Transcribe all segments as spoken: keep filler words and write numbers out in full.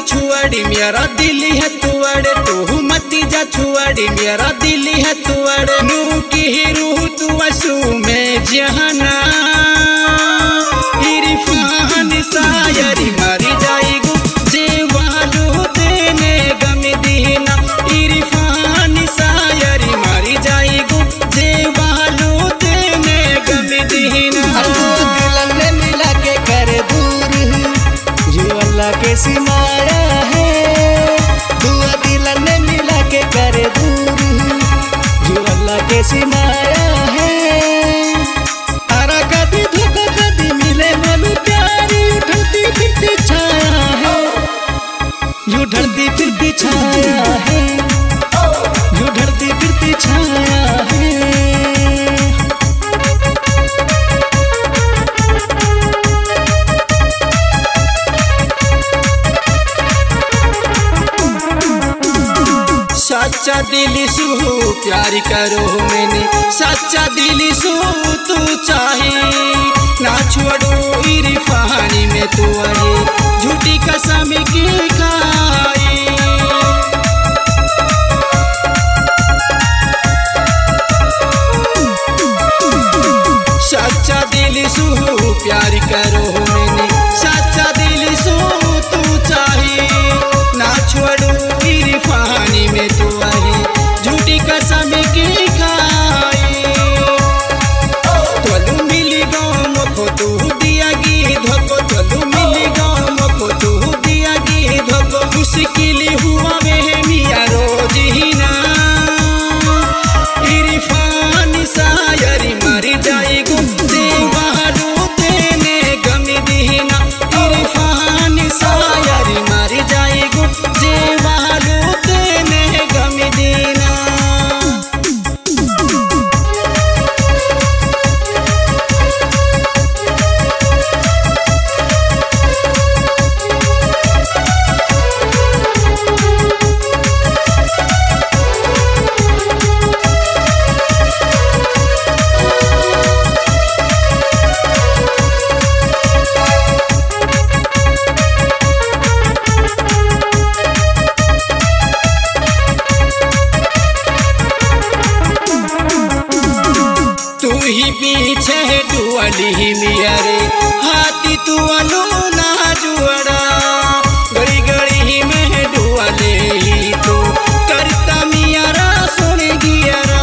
छुआड़ी मेरा दिल है तुअड़े तू मती जा छुआड़ी मेरा दिल है तुअड़े नू की ही रूह तू असू में जहना इरफान सायरी मारी जाएगू जेवालू देने गम दीना इरफान सायरी मारी जाएगू जेवालू देने गम दीना दिल ने मिला के कर दूर जो अल्लाह के सिमाया है दुआ दिल ने मिला के कर दूर जो अल्लाह के सिमाया है आरा कभी धोखा कभी मिले मालू प्यारी उठती फिरती छाया है जो ढलती फिरती छाया है जो ढलती फिरती छाया है सच्चा दिल सू प्यार करो मैंने सच्चा दिल सू तू चाहे ना छोड़ो इरफानी में तू आए झूठी कसम की खाई सच्चा दिल सू प्यार करो मैंने सच्चा दिल सू तू चाहे ना छोड़ो इरफानी में तू आए झूठी कसम की खाई तोलू मिली गाँव मुखो तू दिया गी धोको तोलू मिली गाँव मुखो तू दिया गी धोको मुश्किल हुआ में मिया रोज ही ना इरफान सायरी मरी जाएगो जेवालू देने गम दीना इरफान सायरी मरी जाएगो जेवालू देने गम दीना तू ही पीछे डुअली मेरे हाथी तू अनु ना जुअड़ा गड़ी गड़ी में डुअले ही तू करता मियारा सुन गियरा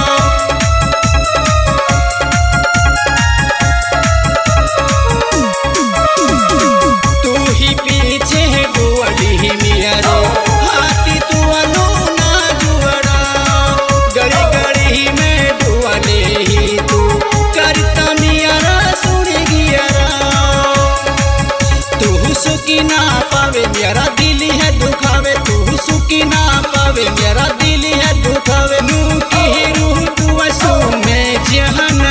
तू ही पीछे डुअली मेरे हाथी तू अनु ना जुअड़ा गड़ी गड़ी में डुअले ही तू करता मियारा सुन गियरा तू सुखी ना पावे मेरा दिल है दुखावे तू सुखी ना पावे मेरा दिल है दुखावे नू की रूह तू असू में जहना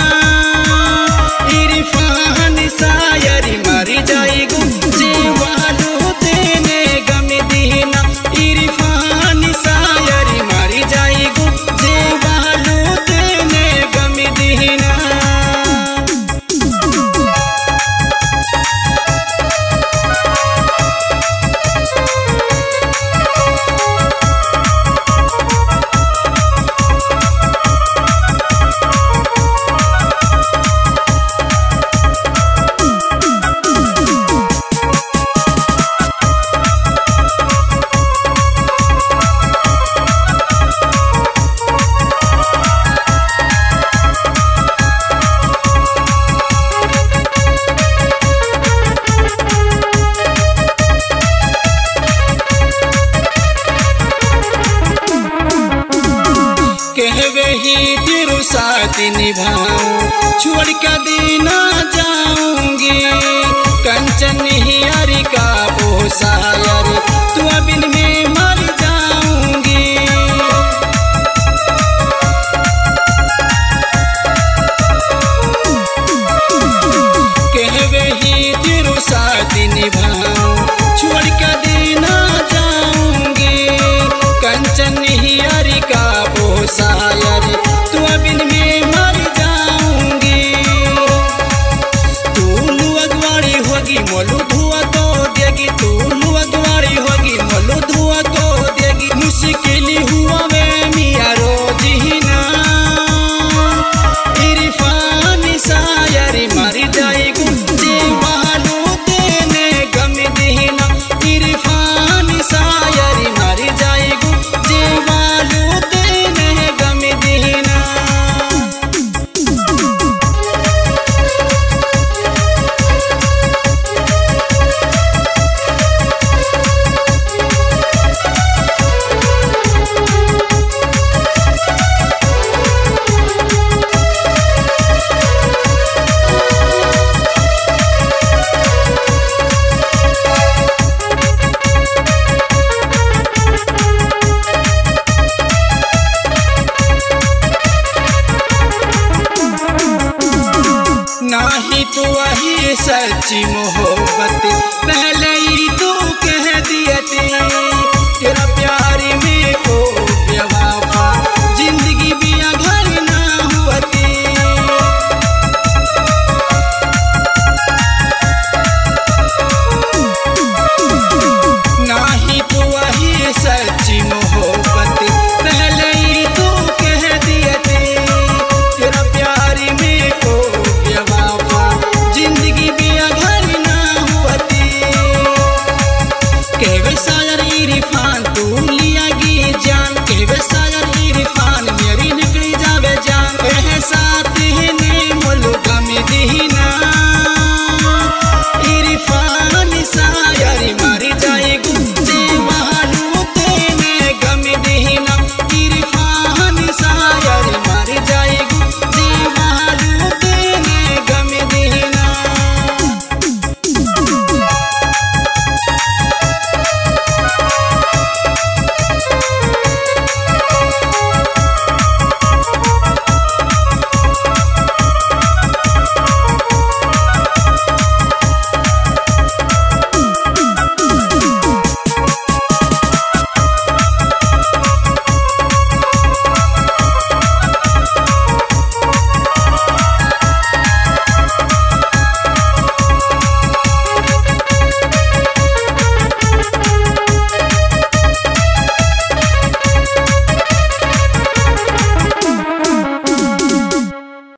इरफान सायरी मारी जाएगू जेवालू देने गम दीना इरफान सायरी मारी जाएगू जेवालू देने गम दीना कहवे ही तेरू साथ निभाऊं छोड़ के देना जाऊंगी कंचन ही हरि का वो सायर तू अबिन में मर जाऊंगी कहवे ही तेरू साथ निभाऊं छोड़ के देना जाऊंगी कंचन ही हरि का वो सायर तू अबिन में मर जाऊंगी तू लुअगवाड़ी होगी मोलू धुआ तो देगी तू लुअगवाड़ी सच्ची मोहब्बत